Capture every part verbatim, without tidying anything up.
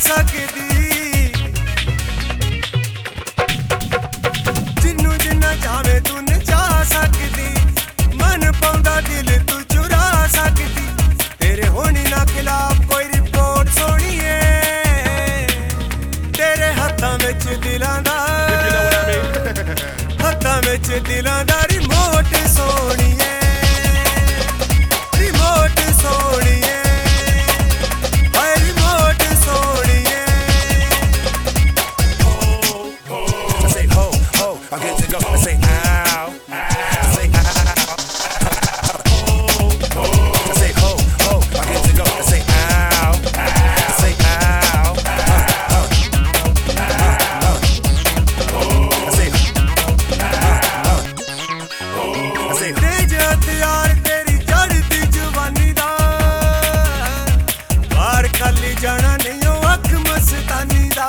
सकदी जिन्नू जिन्ना चाहे तू नचा सकदी मन पाउंदा दिल तू चुरा सकदी तेरे होनी ना खिलाफ कोई रिपोर्ट सोनिए तेरे हत्थां विच दिलां दा हत्थां विच दिलां दा रिमोट सोनिए रिमोट सोनिए हाय रिमोट सोनिए I say ho ho I get to go I say ow I say ow I say ho ho I get to go I say ow I say ow I say I say तेज हथियार तेरी चढ़ती जवानी दा बाहर खाली जाना नहीं हो अख मस्तानी दा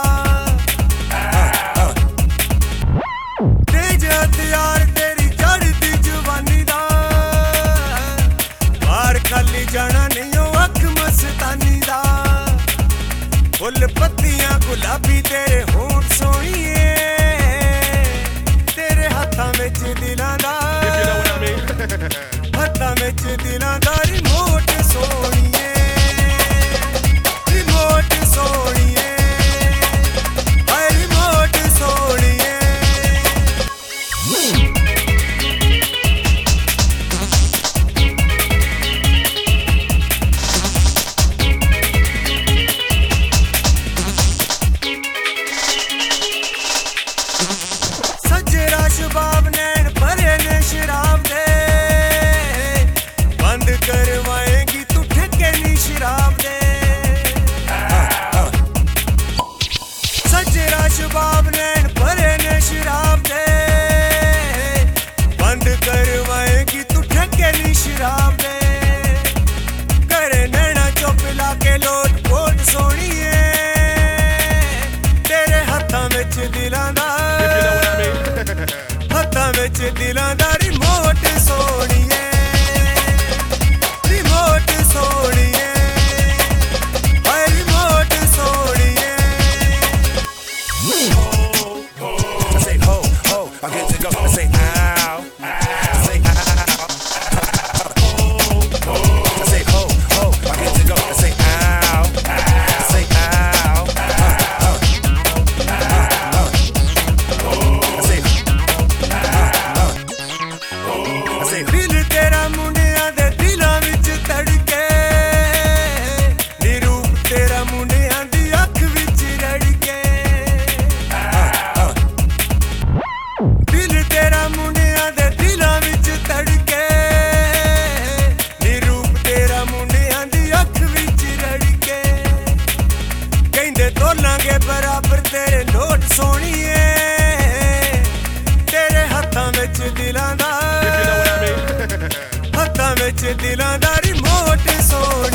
तेज हथियार तेरी चढ़ती जवानी दा बाहर खाली जाना नहीं हो अख मस्तानी दा फुल पत्तियां गुलाबी तेरे होंठ सोनिए तेरे हत्थां विच दिलां दा हत्थां विच दिलां दा रिमोट सोनिए रिमोट सोनिए हाय रिमोट सोनिए सजरा शबाब नैन भरे ने शराब दे बंद करवाएगी तू ठेके नी शराब दे सजरा शबाब नैन भरे ने शराब दे बंद करवाएगी तू ठेके नी शराब दे करे नैना चुप लाके लोट पोट सोनिए तेरे हत्थां विच दिलां दा हत्थां विच दिलां दा रिमोट सोनिए रिमोट सोनिए हाय रिमोट सोनिए I say ho ho I get to go I say ow I say ow I say ho ho I get to go I say ow I say ow I say I say दिल तेरा मुंडियां दे दिलां विच तड़के नी रूप तेरा मुंडियां दी अख विच रड़के दिल तेरा मुंडियां दे दिलां विच तड़के नी रूप तेरा मुंडियां दी अख विच रड़के कहंदे तोलांगे बराबर तेरे नोट सोनिए तेरे हत्थां विच दिलां दा हत्थां विच दिलां दा रिमोट सोनिए